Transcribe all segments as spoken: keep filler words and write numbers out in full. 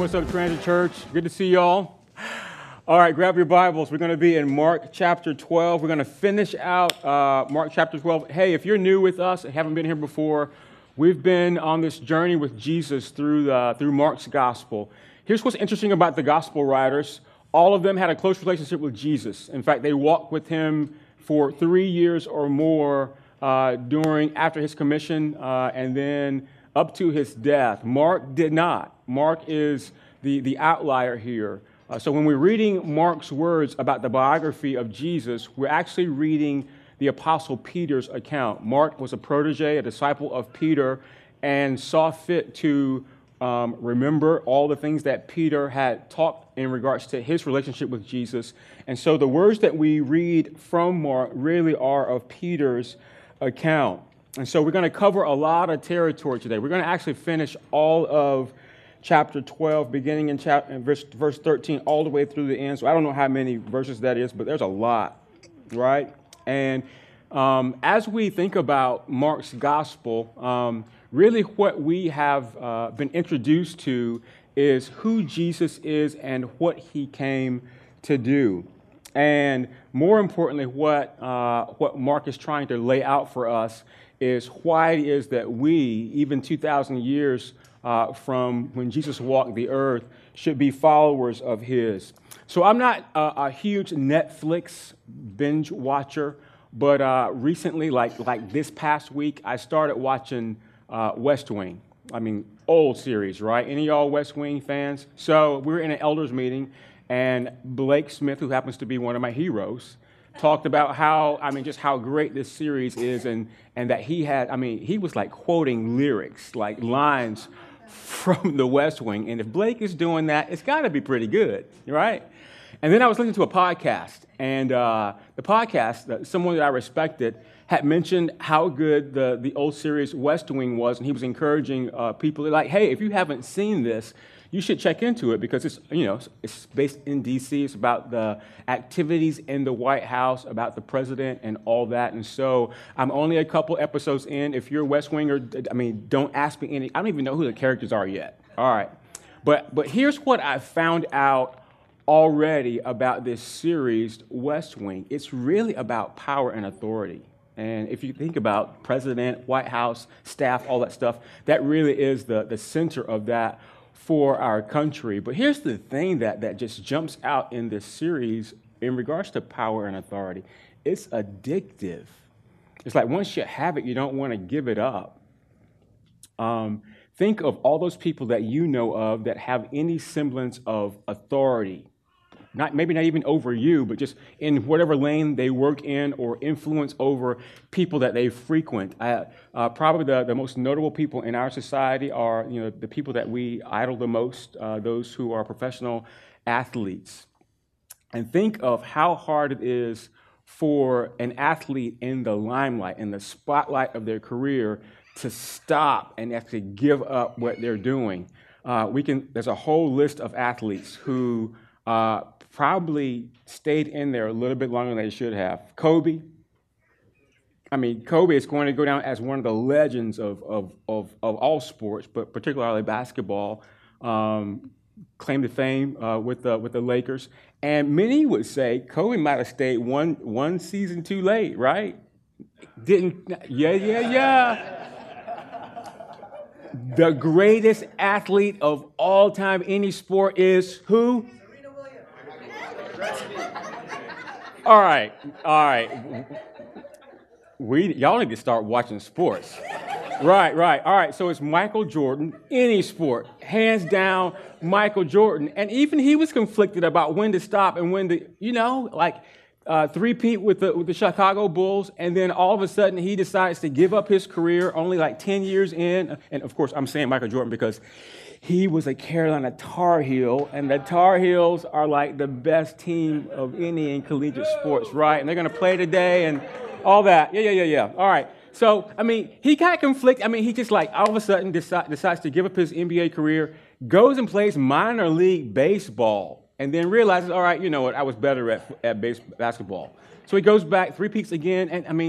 what's up, Transit Church? Good to see y'all. All right, grab your Bibles. We're going to be in Mark chapter twelve. We're going to finish out uh, Mark chapter twelve. Hey, if you're new with us and haven't been here before, we've been on this journey with Jesus through the, through Mark's gospel. Here's what's interesting about the gospel writers. All of them had a close relationship with Jesus. In fact, they walked with him for three years or more uh, during after his commission uh, and then up to his death. Mark did not. Mark is the, the outlier here. Uh, so when we're reading Mark's words about the biography of Jesus, we're actually reading the Apostle Peter's account. Mark was a protege, a disciple of Peter, and saw fit to um, remember all the things that Peter had taught in regards to his relationship with Jesus. And so the words that we read from Mark really are of Peter's account. And so we're going to cover a lot of territory today. We're going to actually finish all of chapter twelve, beginning in chapter in verse, verse thirteen, all the way through the end. So I don't know how many verses that is, but there's a lot, right? And um, as we think about Mark's gospel, um, really what we have uh, been introduced to is who Jesus is and what he came to do. And more importantly, what uh, what Mark is trying to lay out for us is why it is that we, even two thousand years uh, from when Jesus walked the earth, should be followers of his. So I'm not a, a huge Netflix binge watcher, but uh, recently, like like this past week, I started watching uh, West Wing. I mean, old series, right? Any of y'all West Wing fans? So we were in an elders meeting, and Blake Smith, who happens to be one of my heroes, talked about how, I mean, just how great this series is, and and that he had, I mean, he was like quoting lyrics, like lines from the West Wing. And if Blake is doing that, it's got to be pretty good, right? And then I was listening to a podcast, and uh, the podcast, someone that I respected, had mentioned how good the, the old series West Wing was, and he was encouraging uh, people, like, hey, if you haven't seen this, you should check into it because it's, you know, it's based in D C. It's about the activities in the White House, about the president and all that. And so I'm only a couple episodes in. If you're West Winger, I mean, don't ask me any. I don't even know who the characters are yet. All right. But but here's what I found out already about this series, West Wing. It's really about power and authority. And if you think about president, White House, staff, all that stuff, that really is the, the center of that for our country. But here's the thing that, that just jumps out in this series in regards to power and authority. It's addictive. It's like once you have it, you don't want to give it up. Um, think of all those people that you know of that have any semblance of authority. Not, maybe not even over you, but just in whatever lane they work in or influence over people that they frequent. Uh, uh, probably the, the most notable people in our society are, you know, the people that we idol the most, uh, those who are professional athletes. And think of how hard it is for an athlete in the limelight, in the spotlight of their career, to stop and actually give up what they're doing. Uh, we can. There's a whole list of athletes who uh, probably stayed in there a little bit longer than they should have. Kobe. I mean, Kobe is going to go down as one of the legends of of of, of all sports, but particularly basketball. Um, claim to fame uh, with the with the Lakers, and many would say Kobe might have stayed one one season too late, right? Didn't? Yeah, yeah, yeah. The greatest athlete of all time, any sport, is who? Serena Williams. All right, all right. We y'all need to start watching sports. Right, right. All right, so it's Michael Jordan, any sport, hands down, Michael Jordan. And even he was conflicted about when to stop and when to, you know, like uh, three-peat with the, with the Chicago Bulls, and then all of a sudden he decides to give up his career only like ten years in. And of course, I'm saying Michael Jordan because he was a Carolina Tar Heel, and the Tar Heels are like the best team of any in collegiate sports, right? And they're going to play today and all that. Yeah, yeah, yeah, yeah. All right. So, I mean, he got conflict. I mean, he just like all of a sudden decide, decides to give up his N B A career, goes and plays minor league baseball, and then realizes, all right, you know what, I was better at, at base, basketball. So he goes back, three peaks again, and I mean,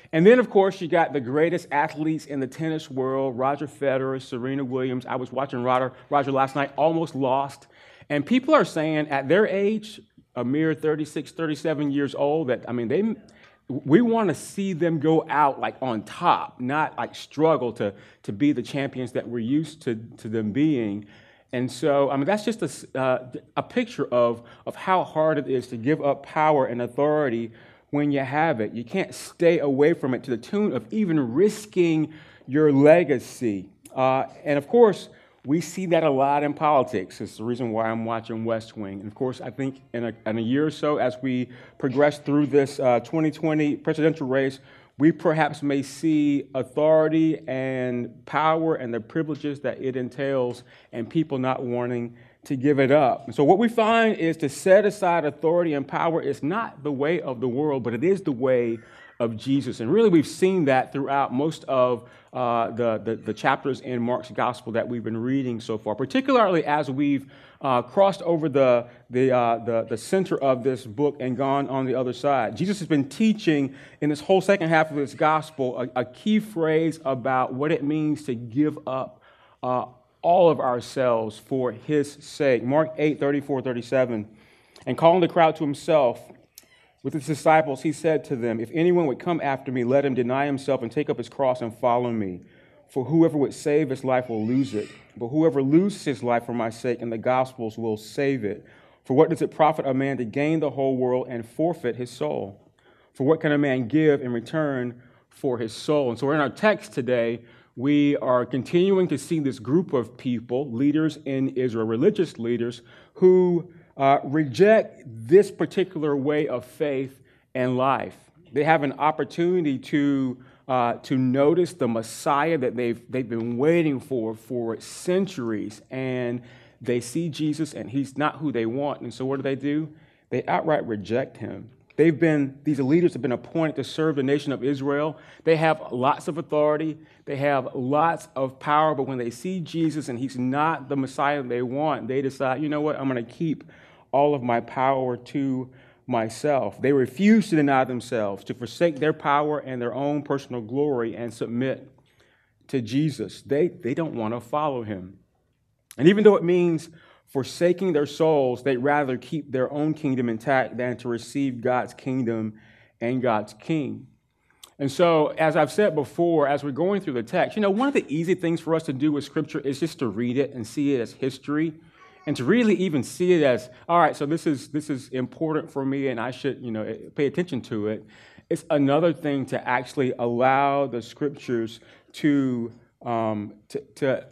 And then, of course, you got the greatest athletes in the tennis world, Roger Federer, Serena Williams. I was watching Roger, Roger last night, almost lost. And people are saying at their age, a mere thirty-six, thirty-seven years old, that, I mean, they, we want to see them go out like on top, not like struggle to, to be the champions that we're used to, to them being. And so, I mean, that's just a, uh, a picture of, of how hard it is to give up power and authority when you have it. You can't stay away from it to the tune of even risking your legacy. Uh, and of course, we see that a lot in politics. It's the reason why I'm watching West Wing. And of course, I think in a, in a year or so, as we progress through this uh, twenty twenty presidential race, we perhaps may see authority and power and the privileges that it entails and people not wanting to give it up. And so what we find is to set aside authority and power is not the way of the world, but it is the way of Jesus. And really, we've seen that throughout most of uh, the, the, the chapters in Mark's gospel that we've been reading so far, particularly as we've uh, crossed over the, the, uh, the, the center of this book and gone on the other side. Jesus has been teaching in this whole second half of this gospel a, a key phrase about what it means to give up uh, all of ourselves for his sake. Mark eight, thirty-four, thirty-seven. And calling the crowd to himself with his disciples, he said to them, if anyone would come after me, let him deny himself and take up his cross and follow me. For whoever would save his life will lose it. But whoever loses his life for my sake and the gospel's will save it. For what does it profit a man to gain the whole world and forfeit his soul? For what can a man give in return for his soul? And so in our text today, we are continuing to see this group of people, leaders in Israel, religious leaders, who uh, reject this particular way of faith and life. They have an opportunity to uh, to notice the Messiah that they've they've been waiting for for centuries, and they see Jesus, and he's not who they want. And so, what do they do? They outright reject him. They've been, these leaders have been appointed to serve the nation of Israel. They have lots of authority. They have lots of power. But when they see Jesus and he's not the Messiah they want, they decide, you know what, I'm going to keep all of my power to myself. They refuse to deny themselves, to forsake their power and their own personal glory and submit to Jesus. They, they don't want to follow him. And even though it means forsaking their souls, they'd rather keep their own kingdom intact than to receive God's kingdom and God's king. And so, as I've said before, as we're going through the text, you know, one of the easy things for us to do with Scripture is just to read it and see it as history, and to really even see it as, all right, so this is this is important for me, and I should, you know, pay attention to it. It's another thing to actually allow the Scriptures to um, to, to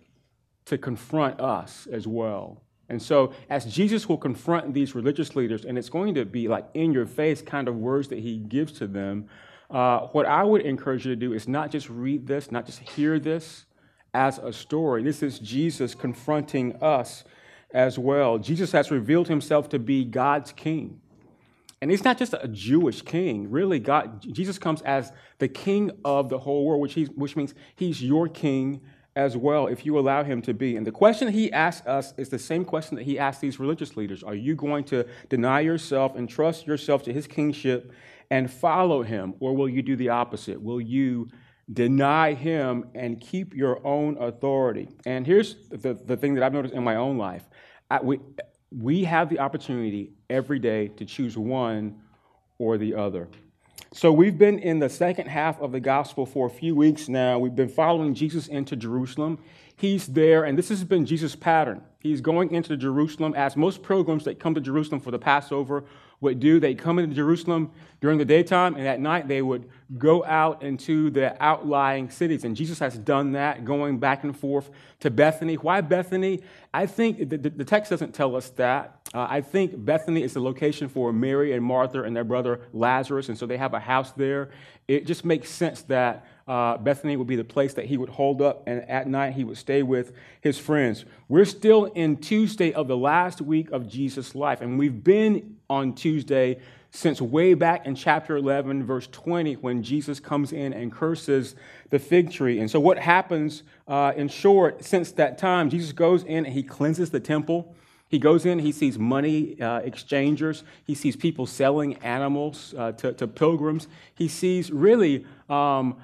to confront us as well. And so as Jesus will confront these religious leaders, and it's going to be like in your face kind of words that he gives to them, uh, what I would encourage you to do is not just read this, not just hear this as a story. This is Jesus confronting us as well. Jesus has revealed himself to be God's king. And he's not just a Jewish king. Really, God, Jesus comes as the king of the whole world, which, he's, which means he's your king as well, if you allow him to be. And the question he asks us is the same question that he asked these religious leaders. Are you going to deny yourself and trust yourself to his kingship and follow him? Or will you do the opposite? Will you deny him and keep your own authority? And here's the, the thing that I've noticed in my own life. I, we, we have the opportunity every day to choose one or the other. So we've been in the second half of the gospel for a few weeks now. We've been following Jesus into Jerusalem. He's there, and this has been Jesus' pattern. He's going into Jerusalem, as most pilgrims that come to Jerusalem for the Passover would do. They come into Jerusalem during the daytime, and at night they would go out into the outlying cities. And Jesus has done that, going back and forth to Bethany. Why Bethany? I think the, the text doesn't tell us that. Uh, I think Bethany is the location for Mary and Martha and their brother Lazarus, and so they have a house there. It just makes sense that uh, Bethany would be the place that he would hold up, and at night he would stay with his friends. We're still in Tuesday of the last week of Jesus' life, and we've been on Tuesday since way back in chapter eleven, verse twenty, when Jesus comes in and curses the fig tree. And so what happens, uh, in short, since that time, Jesus goes in and he cleanses the temple. He goes in, he sees money uh, exchangers. He sees people selling animals uh, to, to pilgrims. He sees really um,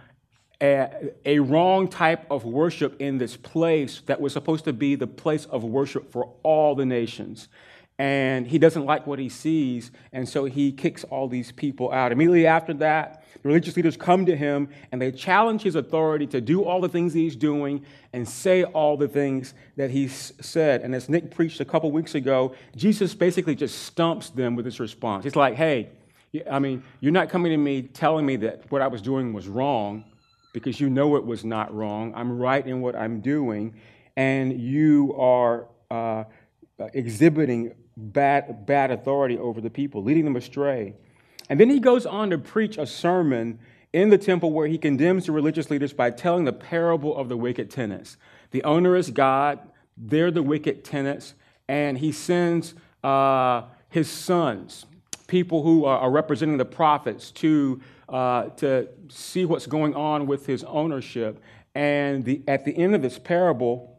a, a wrong type of worship in this place that was supposed to be the place of worship for all the nations. And he doesn't like what he sees, and so he kicks all these people out. Immediately after that, the religious leaders come to him, and they challenge his authority to do all the things he's doing and say all the things that he's said. And as Nick preached a couple weeks ago, Jesus basically just stumps them with his response. He's like, hey, I mean, you're not coming to me telling me that what I was doing was wrong, because you know it was not wrong. I'm right in what I'm doing, and you are uh, exhibiting bad, bad authority over the people, leading them astray. And then he goes on to preach a sermon in the temple where he condemns the religious leaders by telling the parable of the wicked tenants. The owner is God, they're the wicked tenants, and he sends uh, his sons, people who are, are representing the prophets, to uh, to see what's going on with his ownership. And the, at the end of this parable,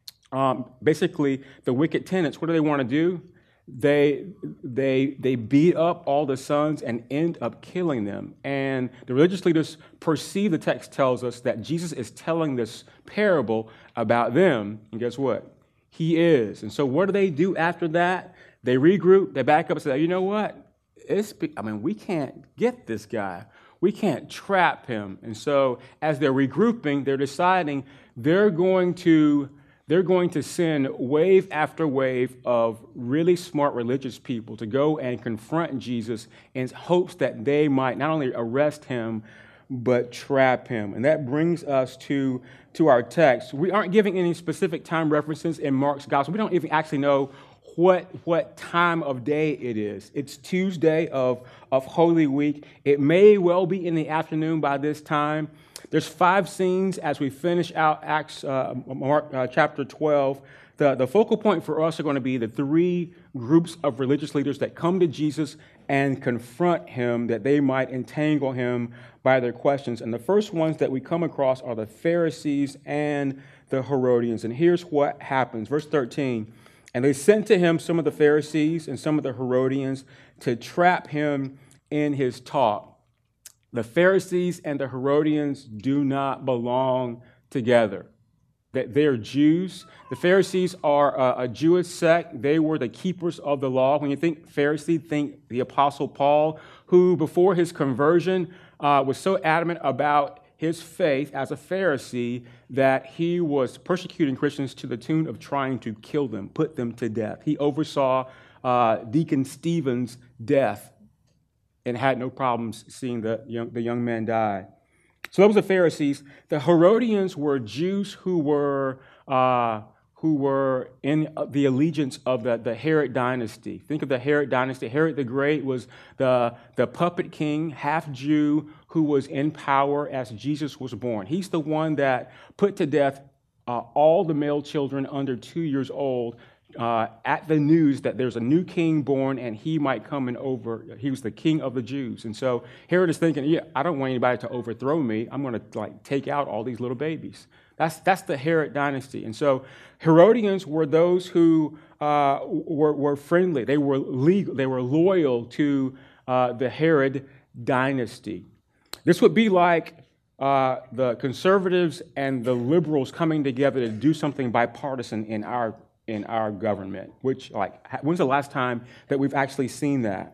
um, basically the wicked tenants, what do they want to do? They they they beat up all the sons and end up killing them. And the religious leaders perceive, the text tells us, that Jesus is telling this parable about them. And guess what? He is. And so what do they do after that? They regroup, they back up and say, you know what? It's, I mean, we can't get this guy. We can't trap him. And so as they're regrouping, they're deciding they're going to They're going to send wave after wave of really smart religious people to go and confront Jesus in hopes that they might not only arrest him, but trap him. And that brings us to, to our text. We aren't giving any specific time references in Mark's gospel. We don't even actually know what, what time of day it is. It's Tuesday of, of Holy Week. It may well be in the afternoon by this time. There's five scenes as we finish out Acts, uh, Mark uh, chapter twelve. The, the focal point for us are going to be the three groups of religious leaders that come to Jesus and confront him, that they might entangle him by their questions. And the first ones that we come across are the Pharisees and the Herodians. And here's what happens. Verse thirteen, and they sent to him some of the Pharisees and some of the Herodians to trap him in his talk. The Pharisees and the Herodians do not belong together. They're Jews. The Pharisees are a Jewish sect. They were the keepers of the law. When you think Pharisee, think the Apostle Paul, who before his conversion uh, was so adamant about his faith as a Pharisee that he was persecuting Christians to the tune of trying to kill them, put them to death. He oversaw uh, Deacon Stephen's death and had no problems seeing the young, the young man die. So those were the Pharisees. The Herodians were Jews who were uh, who were in the allegiance of the, the Herod dynasty. Think of the Herod dynasty. Herod the Great was the, the puppet king, half Jew, who was in power as Jesus was born. He's the one that put to death uh, all the male children under two years old Uh, at the news that there's a new king born and he might come and over. He was the king of the Jews. And so Herod is thinking, yeah, I don't want anybody to overthrow me. I'm going to like take out all these little babies. That's that's the Herod dynasty. And so Herodians were those who uh, were, were friendly. They were legal. They were loyal to uh, the Herod dynasty. This would be like uh, the conservatives and the liberals coming together to do something bipartisan in our in our government, which, like, when's the last time that we've actually seen that?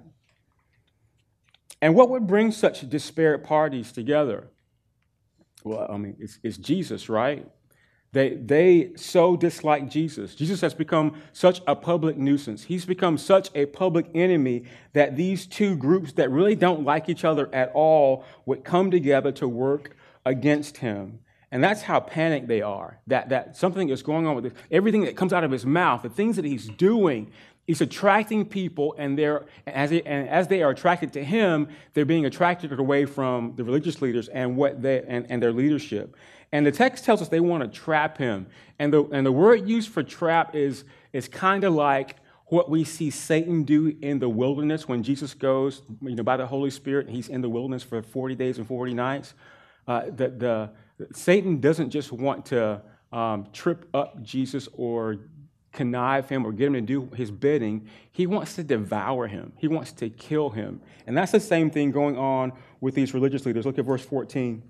And what would bring such disparate parties together? Well, I mean, it's, it's Jesus, right? They, they so dislike Jesus. Jesus has become such a public nuisance. He's become such a public enemy that these two groups that really don't like each other at all would come together to work against him. And that's how panicked they are, that, that something is going on with this. Everything that comes out of his mouth, the things that he's doing, he's attracting people, and, they're, as, they, and as they are attracted to him, they're being attracted away from the religious leaders and, what they, and, and their leadership. And the text tells us they want to trap him. And the, and the word used for trap is, is kind of like what we see Satan do in the wilderness when Jesus goes, you know, by the Holy Spirit, and he's in the wilderness for forty days and forty nights. Uh, the, the Satan doesn't just want to um, trip up Jesus or connive him or get him to do his bidding. He wants to devour him. He wants to kill him. And that's the same thing going on with these religious leaders. Look at verse fourteen.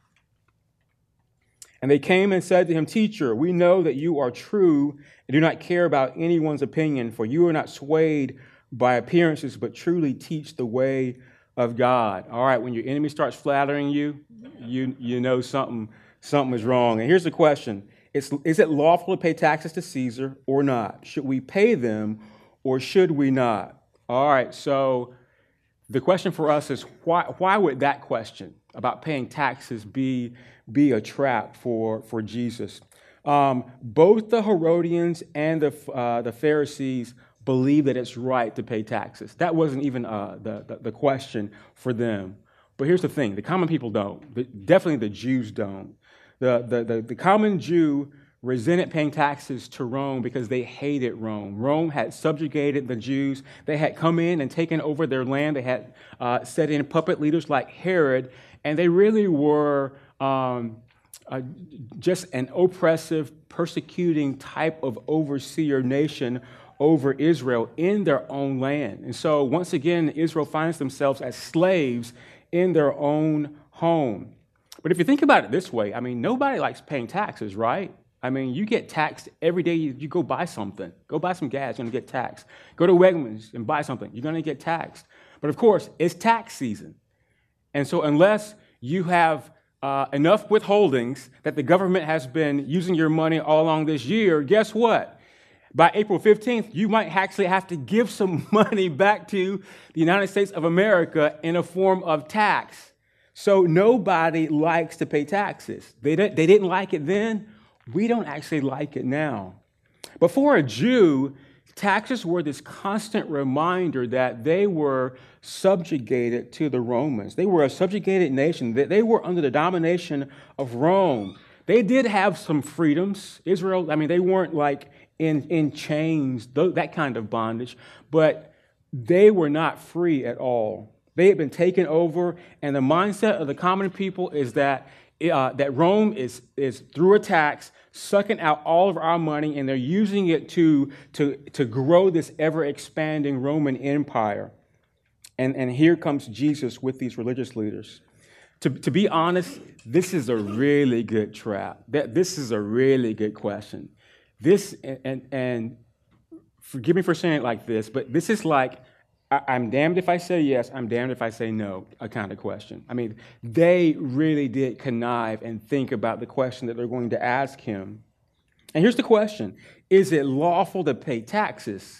And they came and said to him, Teacher, we know that you are true and do not care about anyone's opinion, for you are not swayed by appearances, but truly teach the way of God. All right, when your enemy starts flattering you, you, you know something, something is wrong. And here's the question. It's, is it lawful to pay taxes to Caesar or not? Should we pay them or should we not? All right, so the question for us is why, why would that question about paying taxes be, be a trap for, for Jesus? Um, both the Herodians and the, uh, the Pharisees believe that it's right to pay taxes. That wasn't even uh, the, the, the question for them. But here's the thing. The common people don't. The, definitely the Jews don't. The, the, the, the common Jew resented paying taxes to Rome because they hated Rome. Rome had subjugated the Jews. They had come in and taken over their land. They had uh, set in puppet leaders like Herod, and they really were um, uh, just an oppressive, persecuting type of overseer nation over Israel in their own land. And so once again, Israel finds themselves as slaves in their own home. But if you think about it this way, I mean, nobody likes paying taxes, right? I mean, you get taxed every day you, you go buy something. Go buy some gas, you're going to get taxed. Go to Wegmans and buy something, you're going to get taxed. But of course, it's tax season. And so unless you have uh, enough withholdings that the government has been using your money all along this year, guess what? By April fifteenth, you might actually have to give some money back to the United States of America in a form of tax. So nobody likes to pay taxes. They didn't, they didn't like it then. We don't actually like it now. But for a Jew, taxes were this constant reminder that they were subjugated to the Romans. They were a subjugated nation. They were under the domination of Rome. They did have some freedoms. Israel, I mean, they weren't like in, in chains, that kind of bondage, but they were not free at all. They had been taken over, and the mindset of the common people is that uh, that Rome is, is, through a tax, sucking out all of our money, and they're using it to, to, to grow this ever-expanding Roman Empire. And, and here comes Jesus with these religious leaders. To, to be honest, this is a really good trap. This is a really good question. This, and, and, and forgive me for saying it like this, but this is like, I'm damned if I say yes, I'm damned if I say no, a kind of question. I mean, they really did connive and think about the question that they're going to ask him. And here's the question. Is it lawful to pay taxes?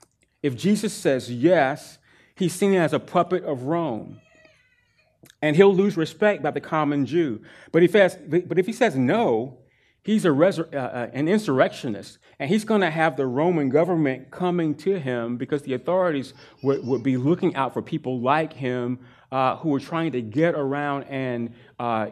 If Jesus says yes, he's seen as a puppet of Rome, and he'll lose respect by the common Jew. But if, has, but if he says no, he's a resur- uh, an insurrectionist, and he's going to have the Roman government coming to him because the authorities would, would be looking out for people like him uh, who are trying to get around and uh,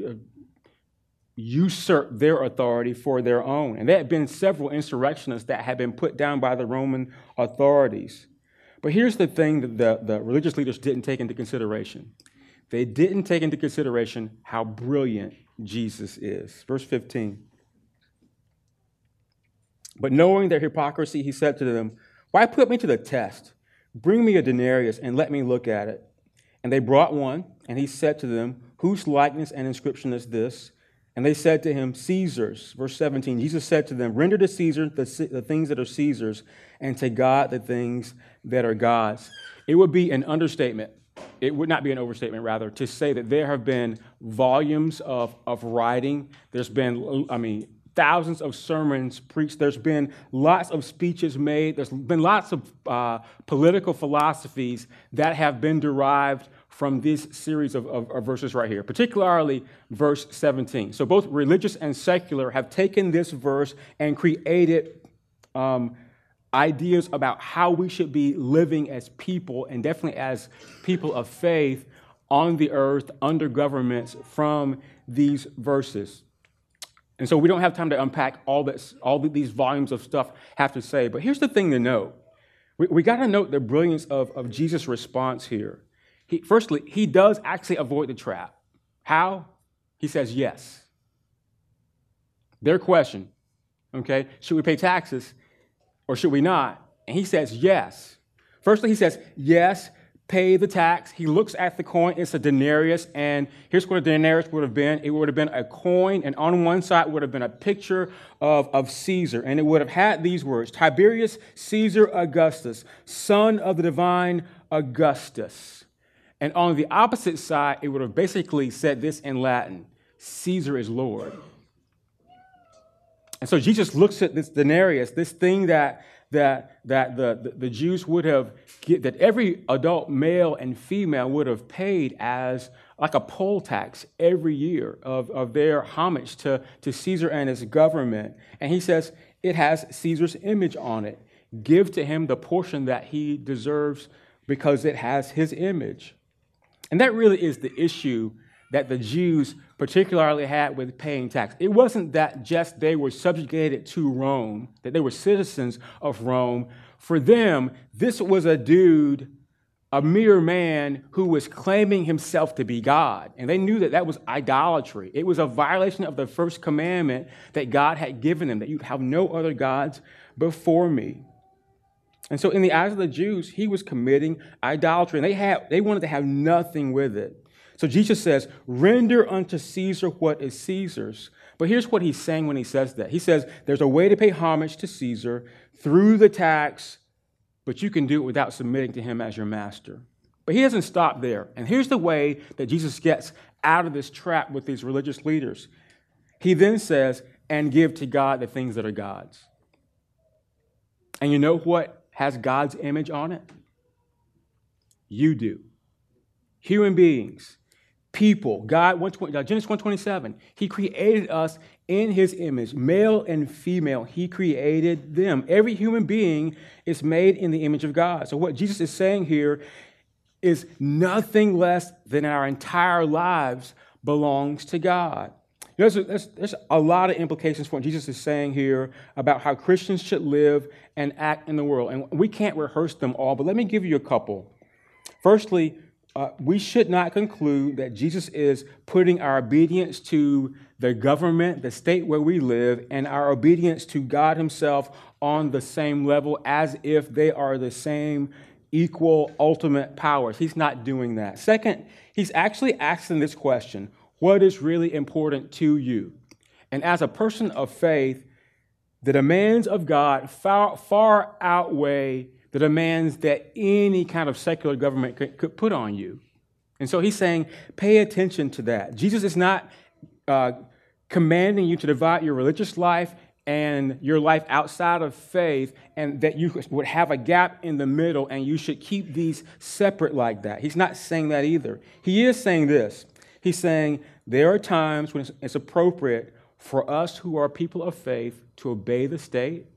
usurp their authority for their own. And there had been several insurrectionists that had been put down by the Roman authorities. But here's the thing that the, the religious leaders didn't take into consideration. They didn't take into consideration how brilliant Jesus is. Verse fifteen. But knowing their hypocrisy, he said to them, why put me to the test? Bring me a denarius and let me look at it. And they brought one, and he said to them, whose likeness and inscription is this? And they said to him, Caesar's. Verse seventeen, Jesus said to them, render to Caesar the, the things that are Caesar's, and to God the things that are God's. It would be an understatement. It would not be an overstatement, rather, to say that there have been volumes of, of writing. There's been, I mean, thousands of sermons preached. There's been lots of speeches made. There's been lots of uh, political philosophies that have been derived from this series of, of, of verses right here, particularly verse seventeen. So both religious and secular have taken this verse and created um, ideas about how we should be living as people, and definitely as people of faith on the earth under governments from these verses. And so we don't have time to unpack all this, all these volumes of stuff have to say. But here's the thing to note. We, we got to note the brilliance of, of Jesus' response here. He, firstly, he does actually avoid the trap. How? He says yes. Their question, okay, should we pay taxes? or should we not? And he says, yes. Firstly, he says, yes, pay the tax. He looks at the coin. It's a denarius. And here's what a denarius would have been. It would have been a coin. And on one side would have been a picture of, of Caesar. And it would have had these words, Tiberius Caesar Augustus, son of the divine Augustus. And on the opposite side, it would have basically said this in Latin, Caesar is Lord. And so Jesus looks at this denarius, this thing that that that the, the, the Jews would have, that every adult male and female would have paid as like a poll tax every year of, of their homage to, to Caesar and his government. And he says, it has Caesar's image on it. Give to him the portion that he deserves because it has his image. And that really is the issue that the Jews particularly had with paying tax. It wasn't that just they were subjugated to Rome, that they were citizens of Rome. For them, this was a dude, a mere man who was claiming himself to be God. And they knew that that was idolatry. It was a violation of the first commandment that God had given them, that you have no other gods before me. And so in the eyes of the Jews, he was committing idolatry, and they had they wanted to have nothing with it. So Jesus says, render unto Caesar what is Caesar's. But here's what he's saying when he says that. He says, there's a way to pay homage to Caesar through the tax, but you can do it without submitting to him as your master. But he doesn't stop there. And here's the way that Jesus gets out of this trap with these religious leaders. He then says, and give to God the things that are God's. And you know what has God's image on it? You do. Human beings. People, God, Genesis one twenty-seven, he created us in his image, male and female. He created them. Every human being is made in the image of God. So what Jesus is saying here is nothing less than our entire lives belongs to God. You know, there's, there's, there's a lot of implications for what Jesus is saying here about how Christians should live and act in the world. And we can't rehearse them all, but let me give you a couple. Firstly, Uh, we should not conclude that Jesus is putting our obedience to the government, the state where we live, and our obedience to God himself on the same level as if they are the same equal ultimate powers. He's not doing that. Second, he's actually asking this question, what is really important to you? And as a person of faith, the demands of God far, far outweigh the demands that any kind of secular government could, could put on you. And so he's saying, pay attention to that. Jesus is not uh, commanding you to divide your religious life and your life outside of faith, and that you would have a gap in the middle and you should keep these separate like that. He's not saying that either. He is saying this. He's saying there are times when it's, it's appropriate for us who are people of faith to obey the state,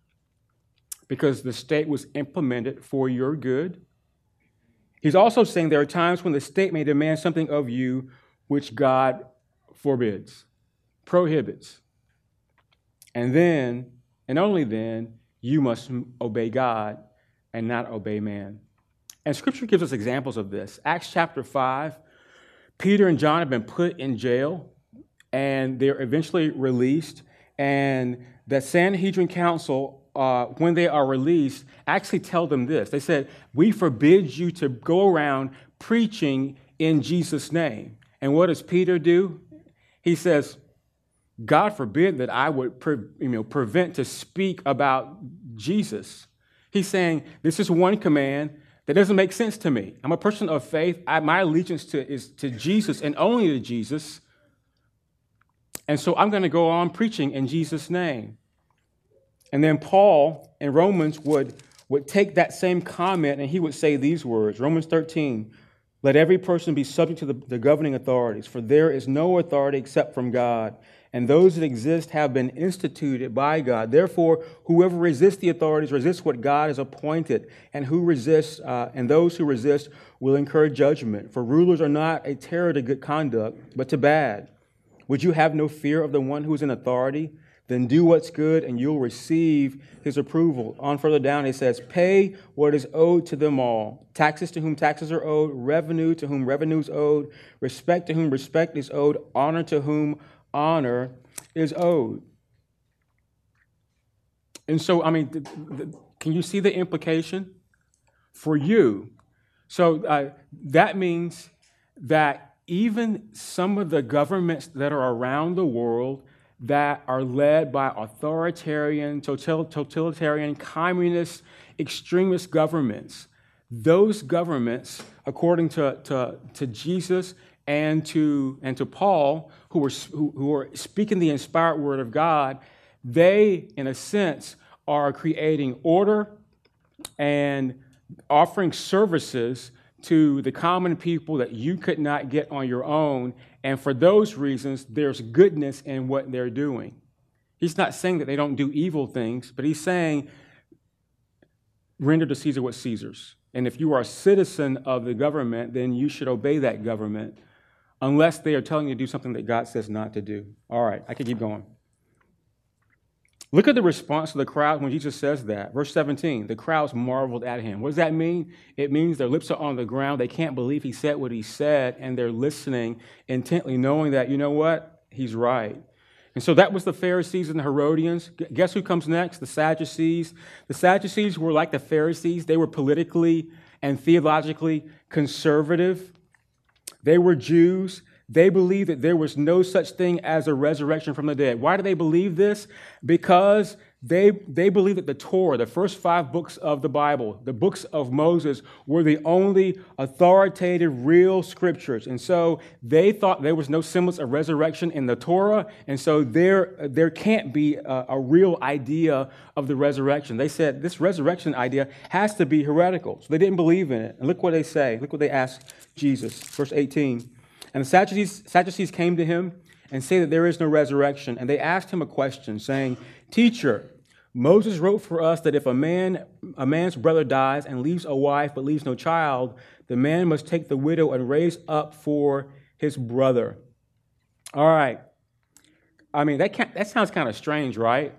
because the state was implemented for your good. He's also saying there are times when the state may demand something of you which God forbids, prohibits. And then, and only then, you must obey God and not obey man. And Scripture gives us examples of this. Acts chapter five, Peter and John have been put in jail, and they're eventually released. And the Sanhedrin Council, Uh, when they are released, actually tell them this. They said, we forbid you to go around preaching in Jesus' name. And what does Peter do? He says, God forbid that I would pre- you know, prevent to speak about Jesus. He's saying, this is one command that doesn't make sense to me. I'm a person of faith. I, my allegiance to, is to Jesus and only to Jesus. And so I'm going to go on preaching in Jesus' name. And then Paul in Romans would, would take that same comment and he would say these words, Romans thirteen, let every person be subject to the, the governing authorities, for there is no authority except from God, and those that exist have been instituted by God. Therefore, whoever resists the authorities resists what God has appointed, and who resists, uh, and those who resist will incur judgment. For rulers are not a terror to good conduct, but to bad. Would you have no fear of the one who is in authority? Then do what's good, and you'll receive his approval. On further down, he says, pay what is owed to them all. Taxes to whom taxes are owed, revenue to whom revenue is owed, respect to whom respect is owed, honor to whom honor is owed. And so, I mean, th- th- can you see the implication for you? So uh, that means that even some of the governments that are around the world that are led by authoritarian, total- totalitarian, communist, extremist governments, those governments, according to, to, to Jesus and to, and to Paul, who are, who, who are speaking the inspired word of God, they, in a sense, are creating order and offering services to the common people that you could not get on your own. And for those reasons, there's goodness in what they're doing. He's not saying that they don't do evil things, but he's saying, render to Caesar what's Caesar's. And if you are a citizen of the government, then you should obey that government, unless they are telling you to do something that God says not to do. All right, I can keep going. Look at the response of the crowd when Jesus says that. Verse seventeen, the crowds marveled at him. What does that mean? It means their lips are on the ground. They can't believe he said what he said, and they're listening intently, knowing that, you know what? He's right. And so that was the Pharisees and the Herodians. Guess who comes next? The Sadducees. The Sadducees were like the Pharisees. They were politically and theologically conservative. They were Jews. They believed that there was no such thing as a resurrection from the dead. Why do they believe this? Because they, they believed that the Torah, the first five books of the Bible, the books of Moses, were the only authoritative, real scriptures. And so they thought there was no semblance of resurrection in the Torah, and so there, there can't be a, a real idea of the resurrection. They said this resurrection idea has to be heretical. So they didn't believe in it. And look what they say. Look what they ask Jesus. Verse eighteen. And the Sadducees, Sadducees came to him and say that there is no resurrection. And they asked him a question, saying, Teacher, Moses wrote for us that if a man, a man's brother dies and leaves a wife but leaves no child, the man must take the widow and raise up for his brother. All right. I mean, that can't, that sounds kind of strange, right?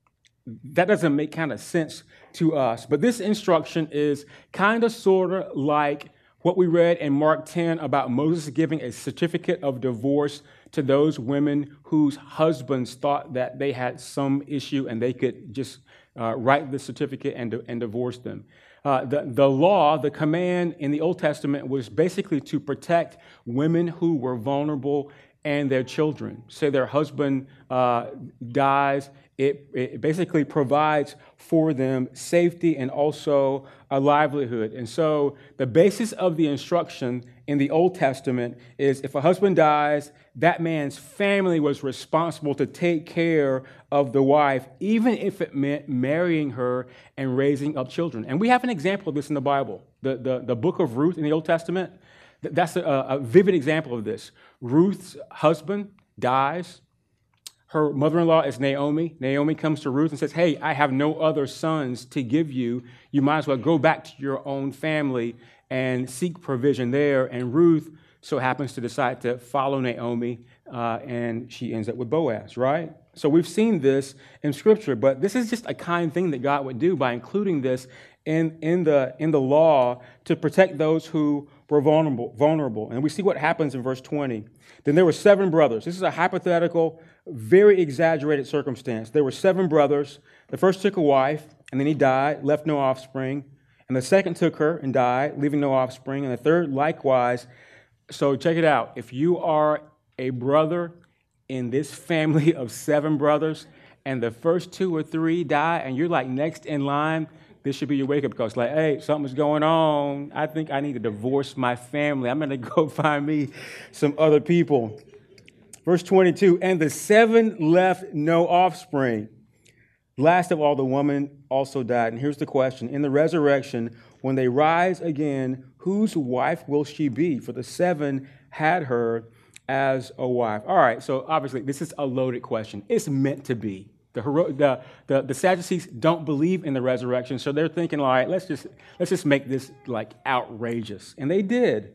That doesn't make kind of sense to us. But this instruction is kind of sort of like what we read in Mark ten about Moses giving a certificate of divorce to those women whose husbands thought that they had some issue and they could just uh, write the certificate and, and divorce them. Uh, the, the law, the command in the Old Testament was basically to protect women who were vulnerable and their children. Say their husband uh, dies, it, it basically provides for them safety and also a livelihood. And so the basis of the instruction in the Old Testament is if a husband dies, that man's family was responsible to take care of the wife, even if it meant marrying her and raising up children. And we have an example of this in the Bible. The, the, the book of Ruth in the Old Testament, that's a, a vivid example of this. Ruth's husband dies. Her mother-in-law is Naomi. Naomi comes to Ruth and says, hey, I have no other sons to give you. You might as well go back to your own family and seek provision there. And Ruth so happens to decide to follow Naomi, uh, and she ends up with Boaz, right? So we've seen this in Scripture, but this is just a kind thing that God would do by including this in, in, the, in the law to protect those who were vulnerable, vulnerable. And we see what happens in verse twenty. Then there were seven brothers. This is a hypothetical, very exaggerated circumstance. There were seven brothers. The first took a wife, and then he died, left no offspring. And the second took her and died, leaving no offspring. And the third likewise. So check it out. If you are a brother in this family of seven brothers, and the first two or three die, and you're like next in line, this should be your wake-up call. It's like, hey, something's going on. I think I need to divorce my family. I'm going to go find me some other people. Verse twenty-two, and the seven left no offspring. Last of all, the woman also died. And here's the question. In the resurrection, when they rise again, whose wife will she be? For the seven had her as a wife. All right, so obviously this is a loaded question. It's meant to be. The, the, the, the Sadducees don't believe in the resurrection, so they're thinking, all right, let's just, let's just make this like outrageous. And they did.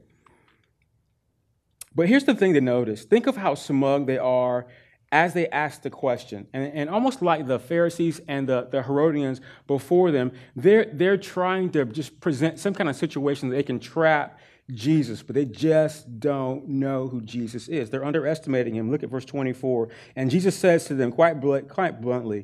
But here's the thing to notice. Think of how smug they are as they ask the question. And, and almost like the Pharisees and the, the Herodians before them, they're, they're trying to just present some kind of situation that they can trap Jesus, but they just don't know who Jesus is. They're underestimating him. Look at verse twenty-four. And Jesus says to them quite, bl- quite bluntly,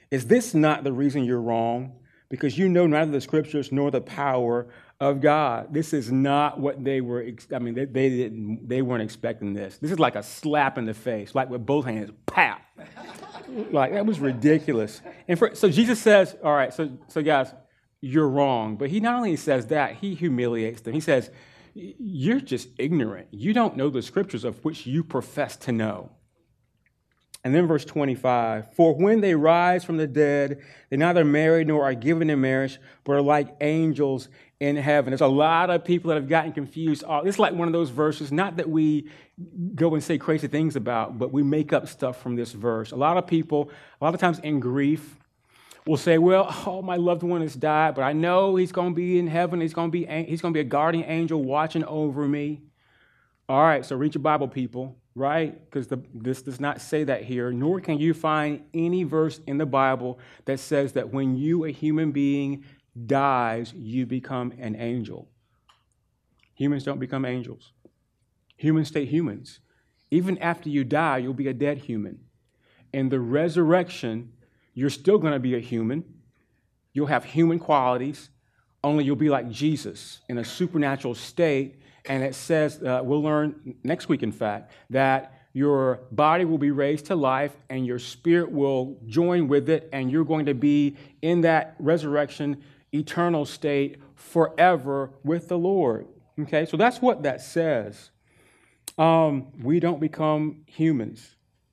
Is this not the reason you're wrong? Because you know neither the scriptures nor the power of God. This is not what they were, I mean, they, they didn't, they weren't expecting this. This is like a slap in the face, like with both hands, pow. Like, that was ridiculous. And for, so Jesus says, all right, so, so guys, you're wrong. But he not only says that, he humiliates them. He says, you're just ignorant. You don't know the scriptures of which you profess to know. And then verse twenty-five, for when they rise from the dead, they neither marry nor are given in marriage, but are like angels in heaven. There's a lot of people that have gotten confused. It's like one of those verses, not that we go and say crazy things about, but we make up stuff from this verse. A lot of people, a lot of times in grief, will say, well, oh, my loved one has died, but I know he's going to be in heaven. He's going to be, he's going to be a guardian angel watching over me. All right, so read your Bible, people, right? Because this does not say that here, nor can you find any verse in the Bible that says that when you, a human being, dies, you become an angel. Humans don't become angels. Humans stay humans. Even after you die, you'll be a dead human. In the resurrection, you're still going to be a human. You'll have human qualities, only you'll be like Jesus in a supernatural state. And it says, uh, we'll learn next week, in fact, that your body will be raised to life and your spirit will join with it, and you're going to be in that resurrection eternal state forever with the Lord. Okay, so that's what that says. Um, we don't become humans.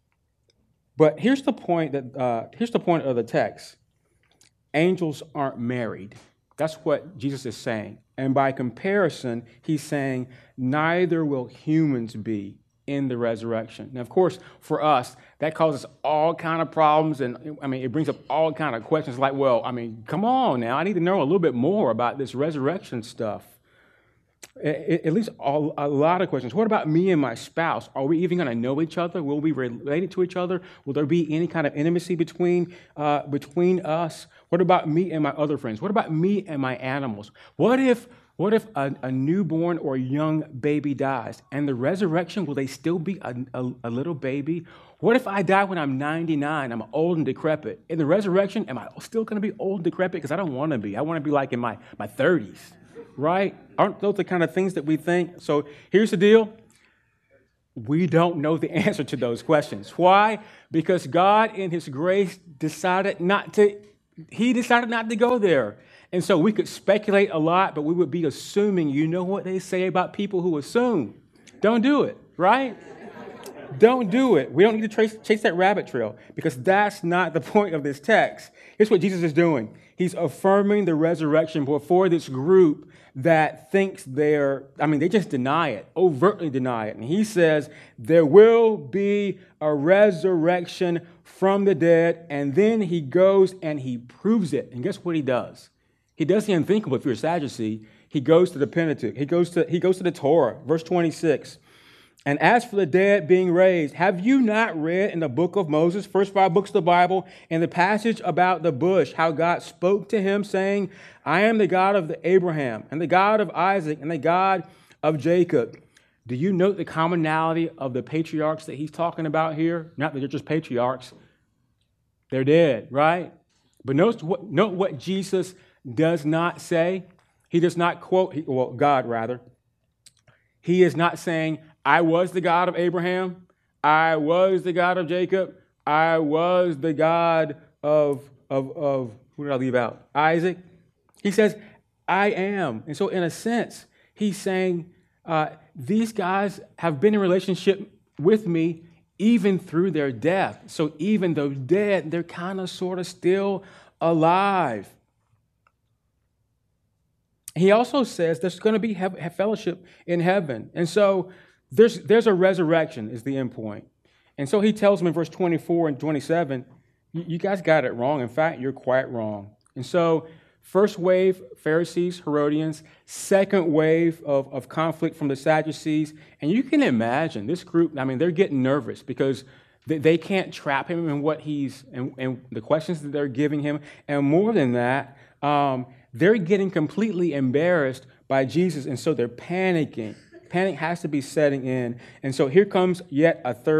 But here's the point that uh, here's the point of the text. Angels aren't married. That's what Jesus is saying. And by comparison, he's saying neither will humans be in the resurrection. Now, of course, for us, that causes all kind of problems. And I mean, it brings up all kind of questions like, well, I mean, come on now. I need to know a little bit more about this resurrection stuff. At least all, a lot of questions. What about me and my spouse? Are we even going to know each other? Will we be related to each other? Will there be any kind of intimacy between uh, between us? What about me and my other friends? What about me and my animals? What if what if a, a newborn or a young baby dies? And the resurrection, will they still be a, a, a little baby? What if I die when I'm ninety-nine? I'm old and decrepit. In the resurrection, am I still going to be old and decrepit? Because I don't want to be. I want to be like in my, my thirties. Right? Aren't those the kind of things that we think? So here's the deal. We don't know the answer to those questions. Why? Because God in his grace decided not to, he decided not to go there. And so we could speculate a lot, but we would be assuming. You know what they say about people who assume? Don't do it, right? Don't do it. We don't need to trace, chase that rabbit trail, because that's not the point of this text. Here's what Jesus is doing. He's affirming the resurrection before this group that thinks they're, I mean, they just deny it, overtly deny it. And he says, there will be a resurrection from the dead. And then he goes and he proves it. And guess what he does? He does the unthinkable. If you're a Sadducee, he goes to the Pentateuch. He goes to, he goes to the Torah, verse twenty-six. And as for the dead being raised, have you not read in the book of Moses, first five books of the Bible, in the passage about the bush, how God spoke to him saying, I am the God of the Abraham and the God of Isaac and the God of Jacob. Do you note the commonality of the patriarchs that he's talking about here? Not that they're just patriarchs. They're dead, right? But note what, note what Jesus does not say. He does not quote, well, God rather. He is not saying, I was the God of Abraham. I was the God of Jacob. I was the God of, of, of who did I leave out? Isaac. He says, I am. And so in a sense, he's saying, uh, these guys have been in relationship with me even through their death. So even though dead, they're kind of sort of still alive. He also says there's going to be have, have fellowship in heaven. And so There's, there's a resurrection is the end point. And so he tells them in verse twenty-four and twenty-seven, you guys got it wrong. In fact, you're quite wrong. And so first wave, Pharisees, Herodians. Second wave of, of conflict from the Sadducees. And you can imagine this group, I mean, they're getting nervous because they, they can't trap him in what he's, and, and the questions that they're giving him. And more than that, um, they're getting completely embarrassed by Jesus. And so they're panicking. Panic has to be setting in. And so here comes yet a third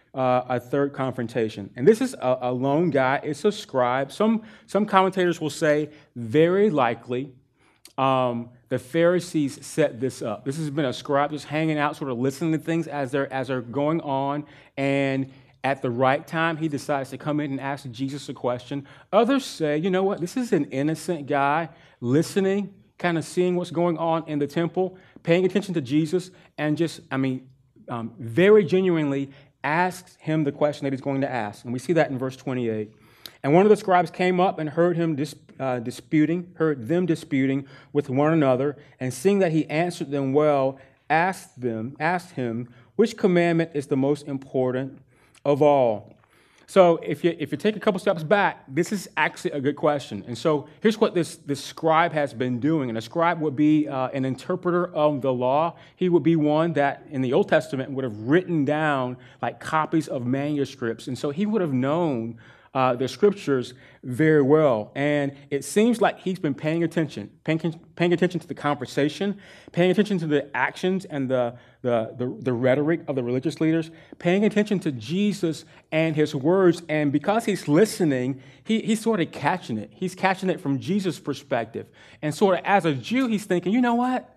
uh, a third confrontation. And this is a, a lone guy. It's a scribe. Some, some commentators will say very likely um, the Pharisees set this up. This has been a scribe just hanging out, sort of listening to things as they're, as they're going on. And at the right time, he decides to come in and ask Jesus a question. Others say, you know what, this is an innocent guy listening, kind of seeing what's going on in the temple, paying attention to Jesus, and just, I mean, um, very genuinely asks him the question that he's going to ask. And we see that in verse twenty-eight. And one of the scribes came up and heard him dis, uh, disputing, heard them disputing with one another, and seeing that he answered them well, asked them, asked him, which commandment is the most important of all? So if you if you take a couple steps back, this is actually a good question. And so here's what this, this scribe has been doing. And a scribe would be uh, an interpreter of the law. He would be one that in the Old Testament would have written down like copies of manuscripts. And so he would have known uh, the scriptures very well. And it seems like he's been paying attention, paying, paying attention to the conversation, paying attention to the actions and the, the, the, the rhetoric of the religious leaders, paying attention to Jesus and his words. And because he's listening, he, he's sort of catching it. He's catching it from Jesus' perspective. And sort of as a Jew, he's thinking, you know what?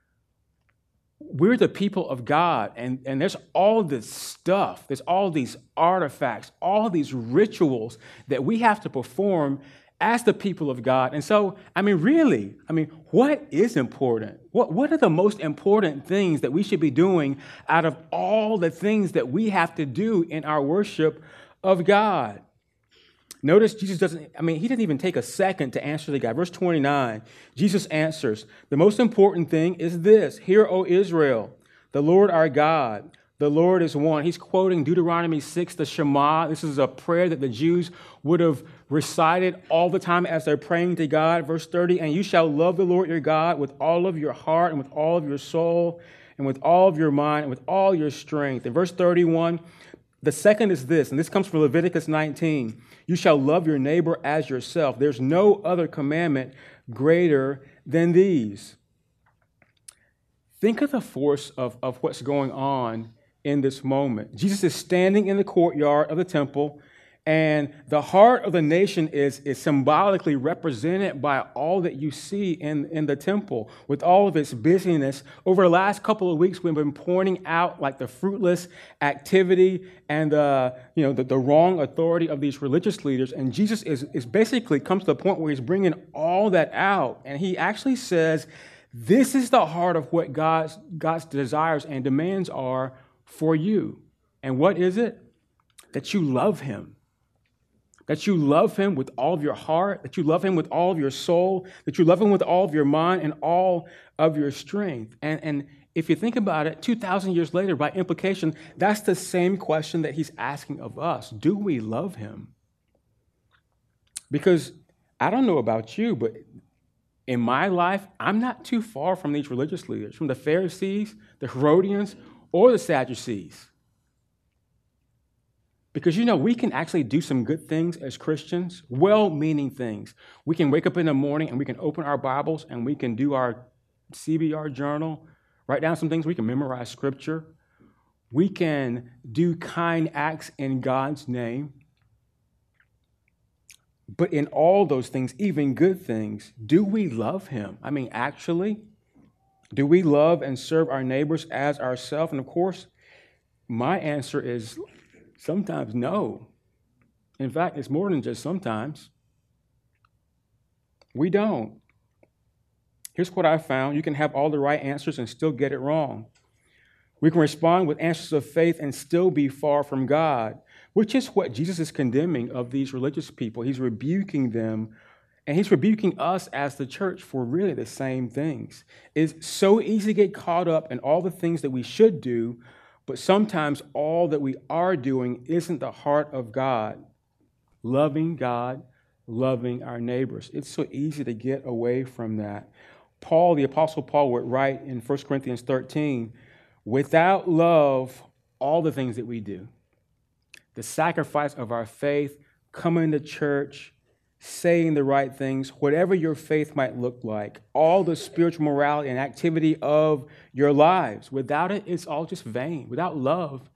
We're the people of God, and, and there's all this stuff, there's all these artifacts, all these rituals that we have to perform as the people of God. And so, I mean, really, I mean, what is important? What, what are the most important things that we should be doing out of all the things that we have to do in our worship of God? Notice Jesus doesn't, I mean, he didn't even take a second to answer the guy. Verse twenty-nine, Jesus answers, the most important thing is this, hear, O Israel, the Lord our God, the Lord is one. He's quoting Deuteronomy six, the Shema. This is a prayer that the Jews would have recited all the time as they're praying to God. Verse thirty, and you shall love the Lord your God with all of your heart and with all of your soul and with all of your mind and with all your strength. In verse thirty-one, the second is this, and this comes from Leviticus nineteen. You shall love your neighbor as yourself. There's no other commandment greater than these. Think of the force of, of what's going on in this moment. Jesus is standing in the courtyard of the temple, and the heart of the nation is, is symbolically represented by all that you see in, in the temple, with all of its busyness. Over the last couple of weeks, we've been pointing out like the fruitless activity and uh, you know the, the wrong authority of these religious leaders. And Jesus is, is basically comes to the point where he's bringing all that out. And he actually says, this is the heart of what God's, God's desires and demands are for you. And what is it? That you love him. That you love him with all of your heart, that you love him with all of your soul, that you love him with all of your mind and all of your strength. And, and if you think about it, two thousand years later, by implication, that's the same question that he's asking of us. Do we love him? Because I don't know about you, but in my life, I'm not too far from these religious leaders, from the Pharisees, the Herodians, or the Sadducees. Because, you know, we can actually do some good things as Christians, well-meaning things. We can wake up in the morning and we can open our Bibles and we can do our C B R journal, write down some things. We can memorize scripture. We can do kind acts in God's name. But in all those things, even good things, do we love him? I mean, actually, do we love and serve our neighbors as ourselves? And of course, my answer is sometimes no. In fact, it's more than just sometimes. We don't. Here's what I found. You can have all the right answers and still get it wrong. We can respond with answers of faith and still be far from God, which is what Jesus is condemning of these religious people. He's rebuking them, and he's rebuking us as the church for really the same things. It's so easy to get caught up in all the things that we should do, but sometimes all that we are doing isn't the heart of God. Loving God, loving our neighbors. It's so easy to get away from that. Paul, the Apostle Paul, would write in First Corinthians thirteen, without love, all the things that we do, the sacrifice of our faith, coming to church, saying the right things, whatever your faith might look like, all the spiritual morality and activity of your lives. Without it, it's all just vain. Without love,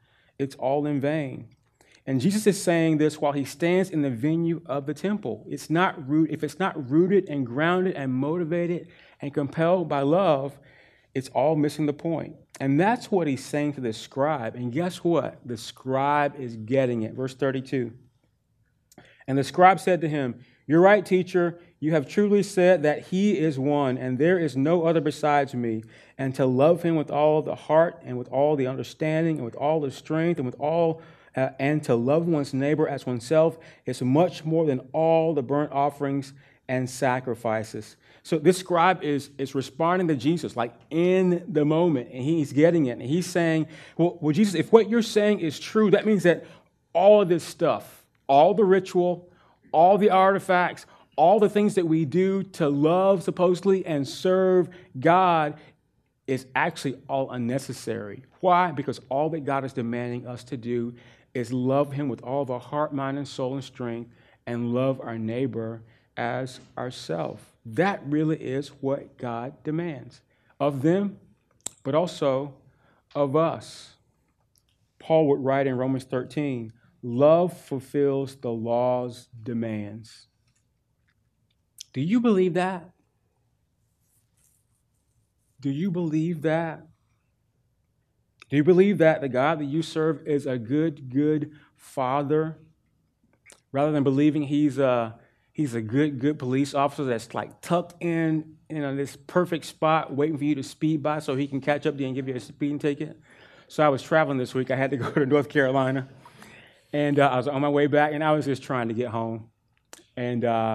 it's all in vain. And Jesus is saying this while he stands in the venue of the temple. It's not root, if it's not rooted and grounded and motivated and compelled by love, it's all missing the point. And that's what he's saying to the scribe. And guess what? The scribe is getting it. Verse thirty-two. And the scribe said to him, "You're right, teacher. You have truly said that he is one, and there is no other besides me. And to love him with all the heart and with all the understanding and with all the strength and with all uh, and to love one's neighbor as oneself is much more than all the burnt offerings and sacrifices." So this scribe is, is responding to Jesus, like in the moment, and he's getting it. And he's saying, well, well, Jesus, if what you're saying is true, that means that all of this stuff, all the ritual, all the artifacts, all the things that we do to love, supposedly, and serve God is actually all unnecessary. Why? Because all that God is demanding us to do is love him with all of our heart, mind, and soul and strength, and love our neighbor as ourselves. That really is what God demands of them, but also of us. Paul would write in Romans thirteen, love fulfills the law's demands. Do you believe that? Do you believe that? Do you believe that the God that you serve is a good, good father? Rather than believing he's a, he's a good, good police officer that's like tucked in, you know, this perfect spot waiting for you to speed by so he can catch up to you and give you a speeding ticket. So I was traveling this week. I had to go to North Carolina. And uh, I was on my way back, and I was just trying to get home. And uh,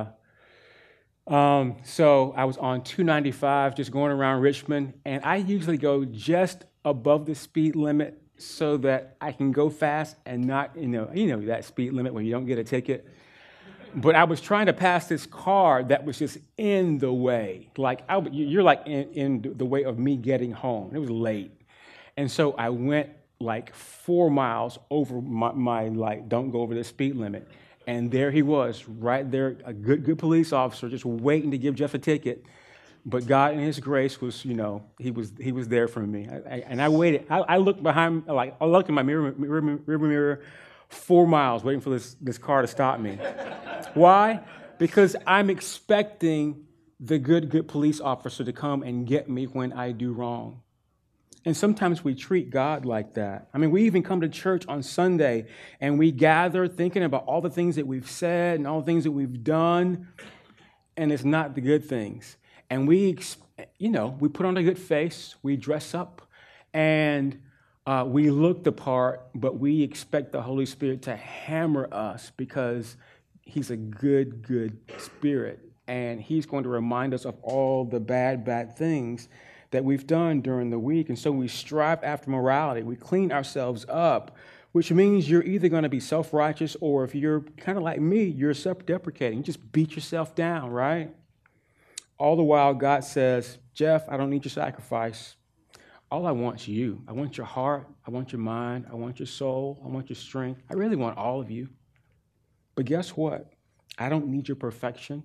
um, so I was on two ninety-five, just going around Richmond. And I usually go just above the speed limit so that I can go fast and not, you know, you know that speed limit when you don't get a ticket. But I was trying to pass this car that was just in the way. Like, I, you're like in, in the way of me getting home. It was late. And so I went like four miles over my, my like, don't go over the speed limit. And there he was, right there, a good, good police officer, just waiting to give Jeff a ticket. But God in his grace was, you know, he was he was there for me. I, I, and I waited. I, I looked behind, like, I looked in my mirror, mirror, mirror, mirror, four miles waiting for this, this car to stop me. Why? Because I'm expecting the good, good police officer to come and get me when I do wrong. And sometimes we treat God like that. I mean, we even come to church on Sunday and we gather thinking about all the things that we've said and all the things that we've done, and it's not the good things. And we, you know, we put on a good face, we dress up, and uh, we look the part, but we expect the Holy Spirit to hammer us because he's a good, good spirit. And he's going to remind us of all the bad, bad things that we've done during the week. And so we strive after morality. We clean ourselves up, which means you're either going to be self-righteous, or if you're kind of like me, you're self-deprecating. You just beat yourself down, right? All the while, God says, Jeff, I don't need your sacrifice. All I want is you. I want your heart. I want your mind. I want your soul. I want your strength. I really want all of you. But guess what? I don't need your perfection.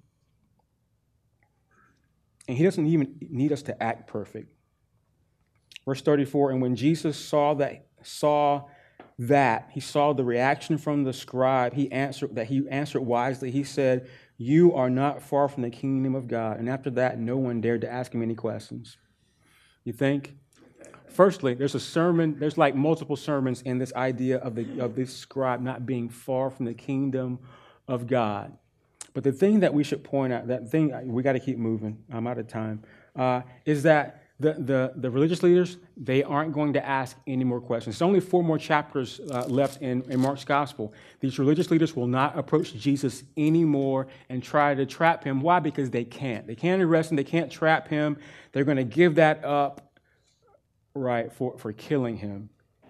And he doesn't even need us to act perfect. Verse thirty-four, and when Jesus saw that, saw that, he saw the reaction from the scribe, he answered that he answered wisely. He said, you are not far from the kingdom of God. And after that, no one dared to ask him any questions. You think? Firstly, there's a sermon, there's like multiple sermons in this idea of the of this scribe not being far from the kingdom of God. But the thing that we should point out, that thing, we got to keep moving, I'm out of time, uh, is that the, the, the religious leaders, they aren't going to ask any more questions. There's only four more chapters uh, left in, in Mark's gospel. These religious leaders will not approach Jesus anymore and try to trap him. Why? Because they can't. They can't arrest him. They can't trap him. They're going to give that up, right, for, for killing him.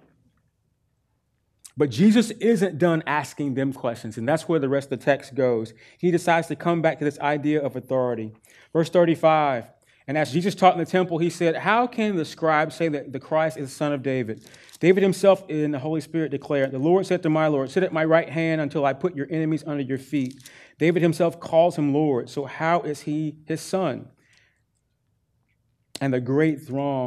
But Jesus isn't done asking them questions, and that's where the rest of the text goes. He decides to come back to this idea of authority. Verse thirty-five, and as Jesus taught in the temple, he said, how can the scribe say that the Christ is the son of David? David himself in the Holy Spirit declared, the Lord said to my Lord, sit at my right hand until I put your enemies under your feet. David himself calls him Lord, so how is he his son? And the great throng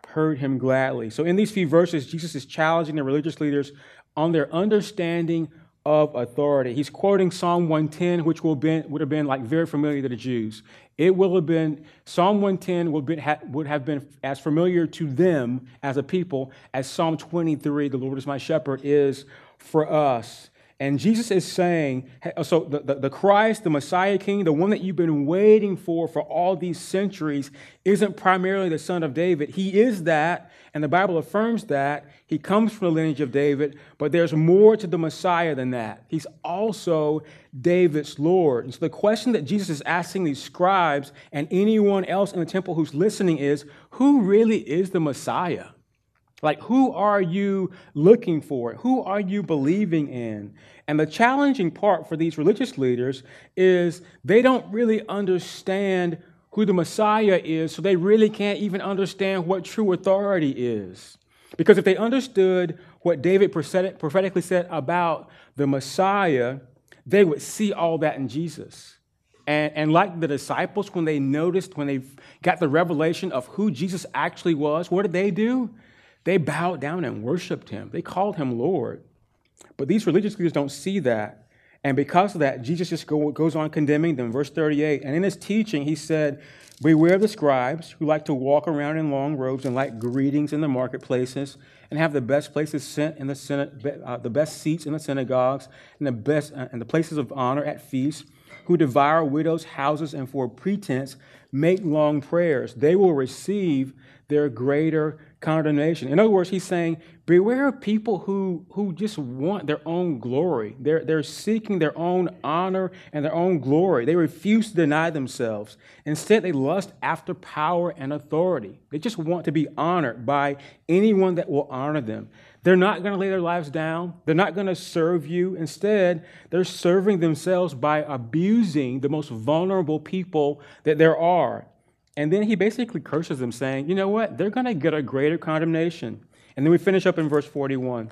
heard him gladly. So in these few verses, Jesus is challenging the religious leaders on their understanding of authority. He's quoting Psalm one ten, which will be, would have been like very familiar to the Jews. It will have been, Psalm one ten would, be, ha, would have been as familiar to them as a people as Psalm twenty-three, the Lord is my shepherd, is for us. And Jesus is saying, so the, the, the Christ, the Messiah King, the one that you've been waiting for for all these centuries, isn't primarily the son of David. He is that, and the Bible affirms that. He comes from the lineage of David, but there's more to the Messiah than that. He's also David's Lord. And so the question that Jesus is asking these scribes and anyone else in the temple who's listening is, who really is the Messiah? Like, who are you looking for? Who are you believing in? And the challenging part for these religious leaders is they don't really understand who the Messiah is, so they really can't even understand what true authority is. Because if they understood what David prophetically said about the Messiah, they would see all that in Jesus. And, and like the disciples, when they noticed, when they got the revelation of who Jesus actually was, what did they do? They bowed down and worshiped him. They called him Lord. But these religious leaders don't see that. And because of that, Jesus just go, goes on condemning them. Verse thirty-eight, and in his teaching, he said, beware of the scribes who like to walk around in long robes and like greetings in the marketplaces and have the best places sent in the Senate, uh, the best seats in the synagogues and the best uh, and the places of honor at feasts, who devour widows' houses and for pretense make long prayers. They will receive their greater condemnation. In other words, he's saying, beware of people who, who just want their own glory. They're, they're seeking their own honor and their own glory. They refuse to deny themselves. Instead, they lust after power and authority. They just want to be honored by anyone that will honor them. They're not going to lay their lives down. They're not going to serve you. Instead, they're serving themselves by abusing the most vulnerable people that there are. And then he basically curses them, saying, you know what? They're going to get a greater condemnation. And then we finish up in verse forty-one.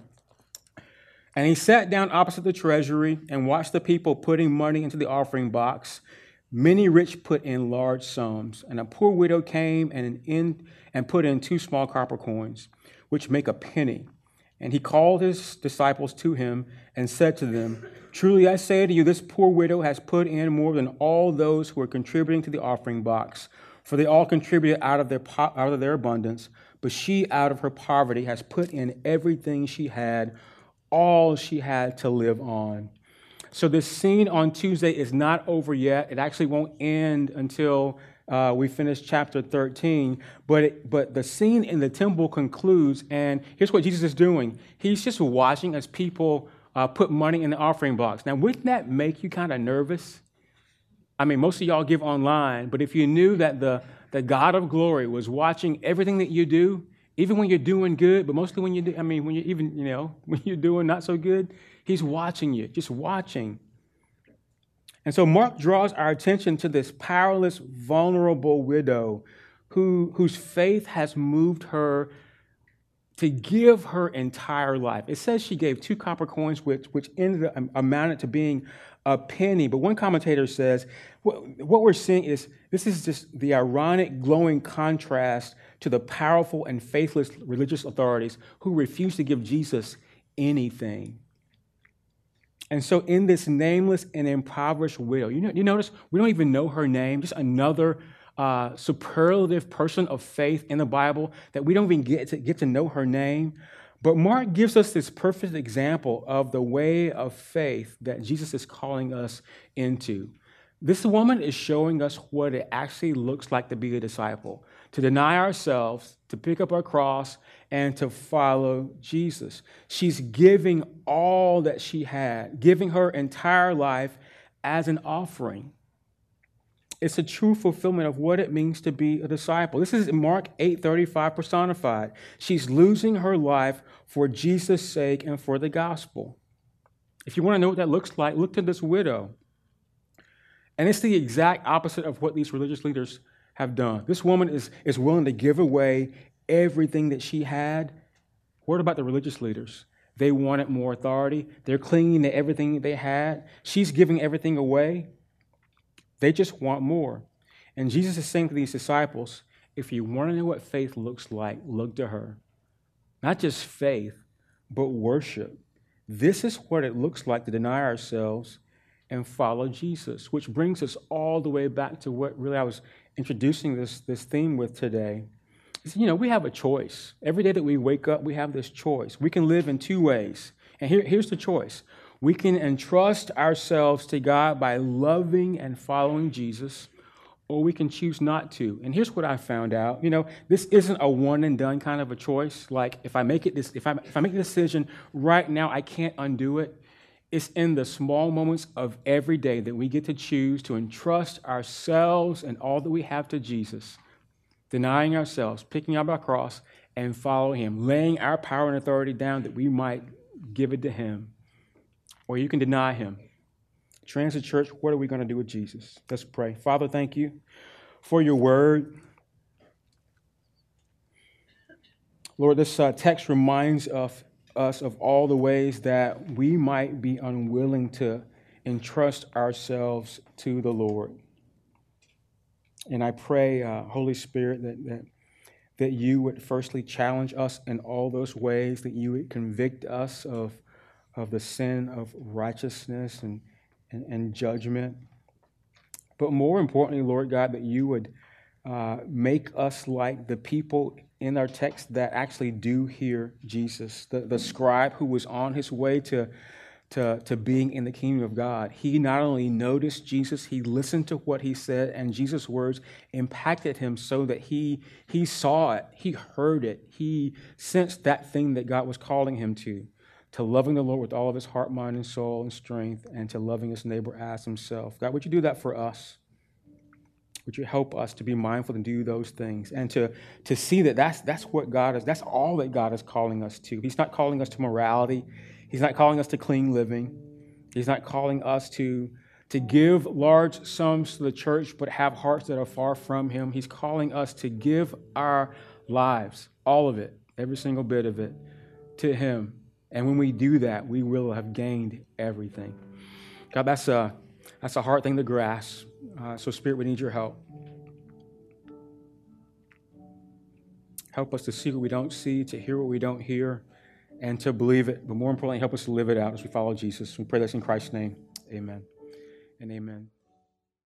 And he sat down opposite the treasury and watched the people putting money into the offering box. Many rich put in large sums, and a poor widow came and, in, and put in two small copper coins, which make a penny. And he called his disciples to him and said to them, truly I say to you, this poor widow has put in more than all those who are contributing to the offering box. For they all contributed out of their out of their abundance, but she out of her poverty has put in everything she had, all she had to live on. So this scene on Tuesday is not over yet. It actually won't end until uh, we finish chapter thirteen. But it, but the scene in the temple concludes, and here's what Jesus is doing. He's just watching as people uh, put money in the offering box. Now, wouldn't that make you kind of nervous? I mean, most of y'all give online, but if you knew that the, the God of glory was watching everything that you do, even when you're doing good, but mostly when you do, I mean, when you're even, you know, when you're doing not so good, he's watching you, just watching. And so Mark draws our attention to this powerless, vulnerable widow who, whose faith has moved her to give her entire life. It says she gave two copper coins, which, which ended up, amounted to being a penny. But one commentator says, what, what we're seeing is this is just the ironic, glowing contrast to the powerful and faithless religious authorities who refuse to give Jesus anything. And so in this nameless and impoverished widow, you know, you notice we don't even know her name, just another uh, superlative person of faith in the Bible that we don't even get to, get to know her name. But Mark gives us this perfect example of the way of faith that Jesus is calling us into. This woman is showing us what it actually looks like to be a disciple, to deny ourselves, to pick up our cross, and to follow Jesus. She's giving all that she had, giving her entire life as an offering. It's a true fulfillment of what it means to be a disciple. This is Mark eight thirty-five personified. She's losing her life for Jesus' sake and for the gospel. If you want to know what that looks like, look to this widow. And it's the exact opposite of what these religious leaders have done. This woman is, is willing to give away everything that she had. What about the religious leaders? They wanted more authority. They're clinging to everything they had. She's giving everything away. They just want more. And Jesus is saying to these disciples, if you want to know what faith looks like, look to her. Not just faith, but worship. This is what it looks like to deny ourselves and follow Jesus, which brings us all the way back to what really I was introducing this, this theme with today. Is, you know, we have a choice. Every day that we wake up, we have this choice. We can live in two ways. And here, here's the choice. We can entrust ourselves to God by loving and following Jesus, or we can choose not to. And here's what I found out. You know, this isn't a one and done kind of a choice. Like if I make it this, if I if I make a decision right now, I can't undo it. It's in the small moments of every day that we get to choose to entrust ourselves and all that we have to Jesus, denying ourselves, picking up our cross, and follow him, laying our power and authority down that we might give it to him. Or you can deny him. Transit Church, what are we going to do with Jesus? Let's pray. Father, thank you for your word. Lord, this uh, text reminds of us of all the ways that we might be unwilling to entrust ourselves to the Lord. And I pray, uh, Holy Spirit, that, that, that you would firstly challenge us in all those ways, that you would convict us of, of the sin of righteousness and And, and judgment. But more importantly, Lord God, that you would uh, make us like the people in our text that actually do hear Jesus. The, the scribe who was on his way to, to, to being in the kingdom of God. He not only noticed Jesus, he listened to what he said, and Jesus' words impacted him so that he, he saw it, he heard it, he sensed that thing that God was calling him to. To loving the Lord with all of his heart, mind, and soul and strength, and to loving his neighbor as himself. God, would you do that for us? Would you help us to be mindful and do those things, and to, to see that that's, that's what God is, that's all that God is calling us to. He's not calling us to morality. He's not calling us to clean living. He's not calling us to, to give large sums to the church, but have hearts that are far from him. He's calling us to give our lives, all of it, every single bit of it, to him. And when we do that, we will have gained everything. God, that's a, that's a hard thing to grasp. Uh, so, Spirit, we need your help. Help us to see what we don't see, to hear what we don't hear, and to believe it. But more importantly, help us to live it out as we follow Jesus. We pray this in Christ's name. Amen and amen.